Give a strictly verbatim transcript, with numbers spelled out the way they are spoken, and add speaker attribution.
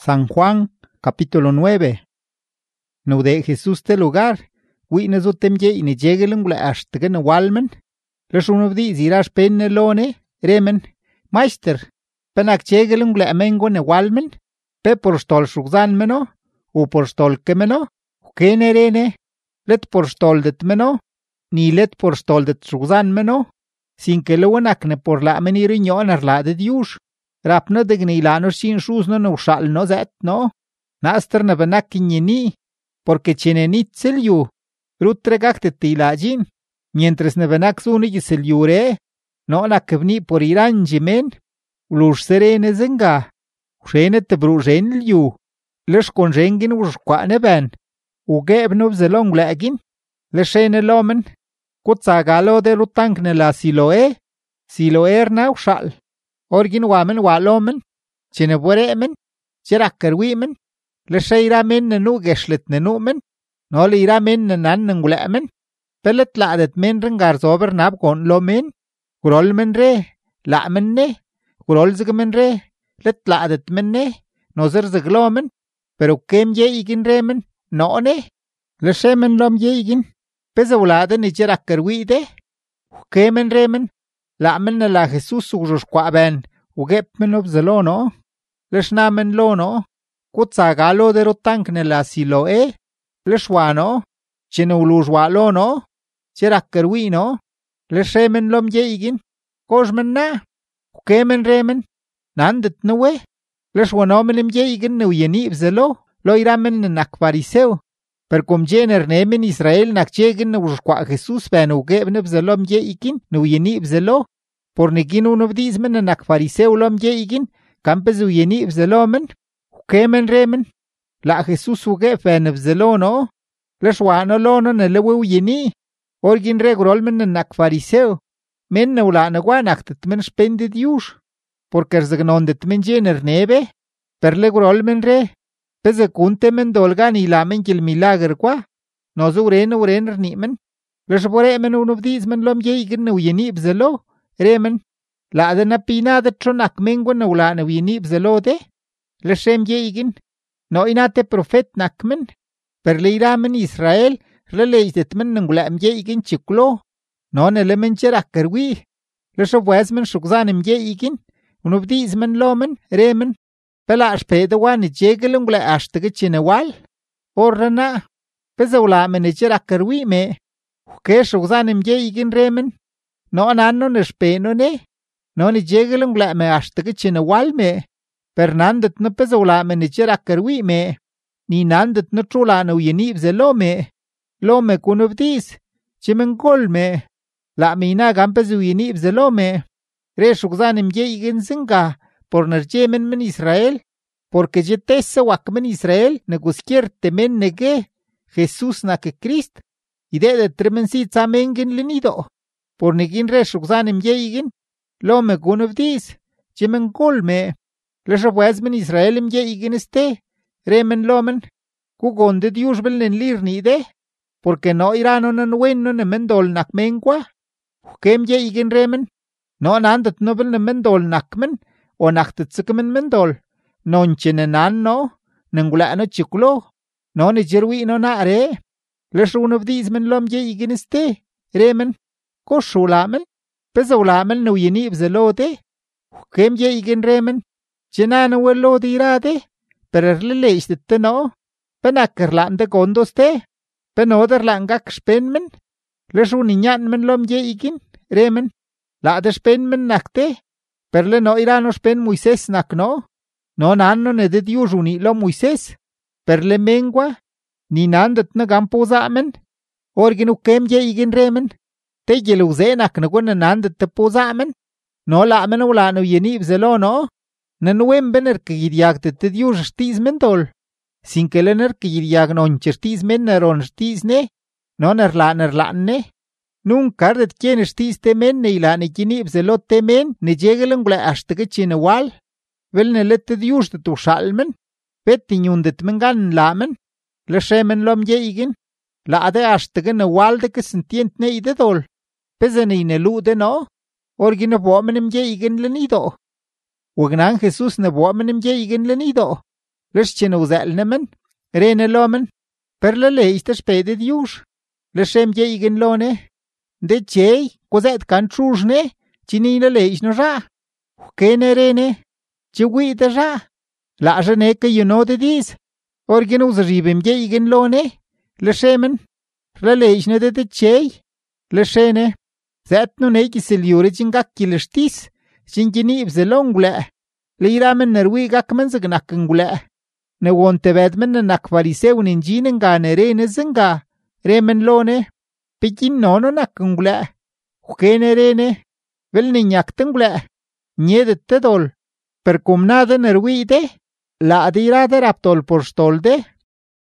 Speaker 1: San Juan, capítulo nueve. No de Jesús te lugar, wina zo temje in jegelen gula ashtigen walmen. Les uno of these irash penne lone, remen, Meister, penak jegelen gula amengo ne walmen, pe por stol shugzan meno, u por stol kemeno, kene rene, let por stol det meno, ni let por stol det shugzan meno, sin que lo wanakne por la meniri nyonar la de diush. Rapna de gnilano sin shus no no shal no zet no. Naster na benak kinyeni, porque chenenit selyu, rutregakte tilajin, mientras na benak suni selyure, no na kevni por iran jimen, ulush serene zenga, ushene te brujen lyu, lesh konjengin ush kwane ben, ugebno zelong lagin, leshene lomen, kutsagalo de rutankne la siloe, siloer na ushal. Orgin wamen walomen, chene boremen, cherakar wimen, le shayramen nanu geshlet nanumen, no le iramen nanan nangulamen, pelet laadet men rengar zober nab kon lomen, kurol men re, laamen ne, kurol zigmen re, let laadet men ne, no zer ziglomen, pero kem ye igin remen, no ne, le shemen lom ye igin, peza wulade ni cherakar wide, kemen remen, laamen na la Jesús ujush kwaben, ugep men obzelo no, leshnamen lo no, kutsagalo de rotankne la siloe, leshwano, chene ulujwalo no, cherakkerwi no, leshemen lom yeigin, kojmen na, ukemen remen, nandet nowe, leshwanomen im yeigin no yeni bzelo, lo iramen nak fariseo, per kom jener nemen Israel nak chegin no ujushkwa Jesús ben ugep nebzelom yeigin no yeni bzelo, por negin uno of these men nak fariseo lom yeigin, campes uyeni bzelomen, ukemen remen, la Jesús uge fen bzelono, leshwano lono na lewe uyeni, orgin regrolmen nak fariseo, men na ula na guanak tetmen spende diush, porque erzagnon detmen jener nebe, per legrolmen re, peze kuntemen dolgan ilamen jil milagr qua, nozu uren uren rnimen, leshboremen uno of these men lom yeigin na uyeni bzelo, remen, la de na pina de tronak mengo na ula na wini bzelode, le shem yeigin, no inate profet nakmen, per le iramen Israel, le leizetmen nangula am yeigin chiklo, no ne lemen cherakkerwi, le shobwezmen shukzanem yeigin, unubdizmen lomen, remen, pela ashpede wan jegel ungla ashtige chinewal, orrana, peza ula men cherakkerwi me, uke shukzanem yeigin remen, no nanno nespeno ne, no ni jegelung la me ashtige chine walme, per nandet no pezola me ni cherakkerwi me, ni nandet no trula no yenib ze lome, lome kunubdis, chimengol me, la mina gampezu yenib ze lome, re shukzanim yeigen zinga, por nerjemen men Israel, porque jetese wakmen Israel, neguskierte men nege, Jesús na que Christ, ide de tremensit samengen lenido. Por negin re shukzanim yeigin, lo me gun of these, jimen golme, leshabwezmen Israelim yeigin este, remen lomen, kugonde diusbel nen lirnide, porque no irano nan wenno ne mendol nak mengwa, kem yeigin remen, no nandat nobel ne mendol nakmen, o naktet sikmen mendol, non chenenan no, nangulano chikulo, no ne jerwi no na re, leshun of these men lom yeigin este, remen, koshulamen, pezolamen no yeni bzelote, kem yeigin remen, chenana welode irade, pererle leistet no, penakerlande gondoste, penoderlangak spenmen, leshuniñan men lom yeigin, remen, la de spenmen nakte, perle no irano spen Moises nak no, no nanno ne de diujuni lo Moises, perle mengwa, ni nandet na gampozamen, orginu kem yeigin remen, te jeluzenak na gwen nandet te pozamen, no la men ula no yeni bzelo no, na nuem bener kigidiag te te diuj stiz mentol, sin que lener kigidiag non chertiz men neron stiz ne, no nerla nerla ne, nunca det kien stiz te men ne ila ne kini bzelo te men ne jegelen gula ashtige chine wal, vel ne let te diuj te tu shalmen, peti nyundet mengan lamen, le shemen lom yeigin, la ade ashtige ne wal de ke sentient ne idedol, pezene ne lude no, orgine bomenim yeigin lenido. Wagnan Jesús ne bomenim yeigin lenido. Lex chi wzelna men, rene lo men: Per la leis ta spede Dios. Lex rem yeigin lo ne: De chey, kwazet kan trush ne, chi ni la leis no ra. Kene rene: Chi wi da ra. La ne ka you know the dis. Orgin uzribim yeigin lo ne. Lex remen: La leis no de de chey. Lex rene: Zet no ne kisil yuri chingak kilestis. Chinginib zelongule. Liramen nerwi gakman zagnakangule. Ne wonte vedmen na nak fariseun injinen ga ne rene zinga. Remen lo ne: Pikin nono nakangule. Ukene rene: Vel ninyak tangule. Nyedet tedol. Per cum nada nerwi de. La de irada raptol por stolde.